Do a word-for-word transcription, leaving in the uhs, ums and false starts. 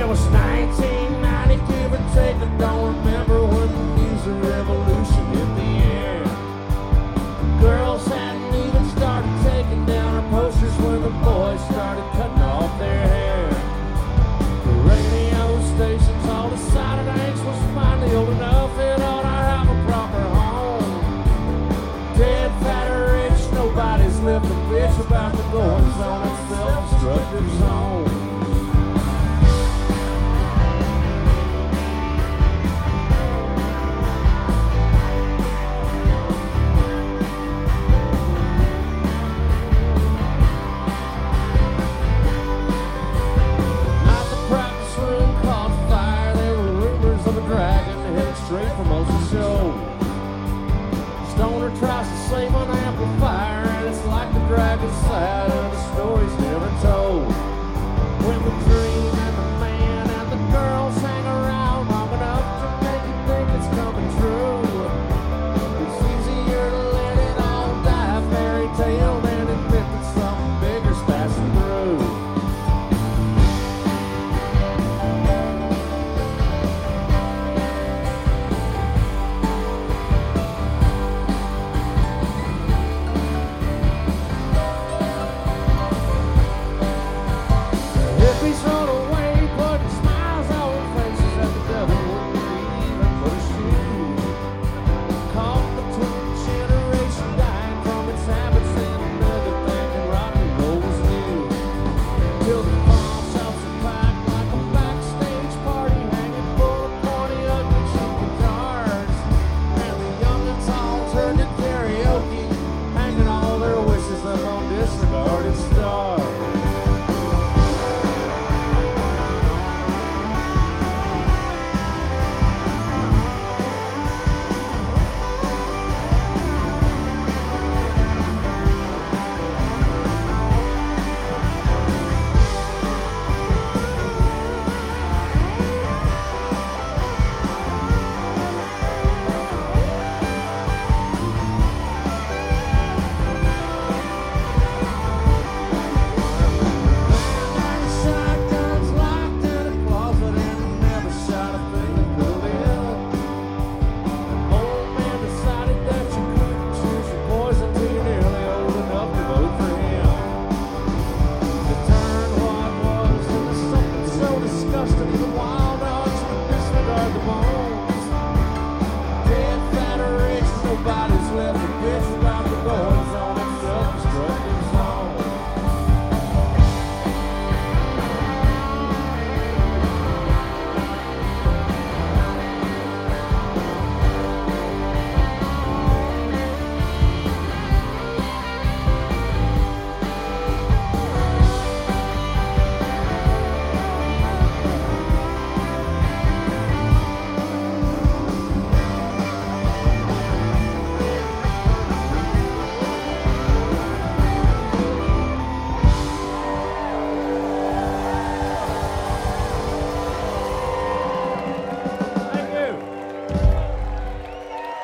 was nineteen ninety, give or take. I don't remember when the music revolution hit the air. Girls hadn't even started taking down our posters when the boys started cutting off their hair. The radio stations all decided Hanks was finally old enough and ought to have a proper home. Dead, fat, or rich, nobody's left a bitch about the goings on in self-destructive zone. Straight from Ocean Show. Stoner tries to save an amplifier, and it's like the dragon's side of the story's never told. When the dream and the man and the girls hang around long enough to make you think it's coming true, it's easier to let it all die fairy tale than admit that something bigger's passing through. Hippies run away, putting smiles on faces that the devil wouldn't even put a shoe. Caught between a generation dying from its habits and another thinking rock and roll was new. Till the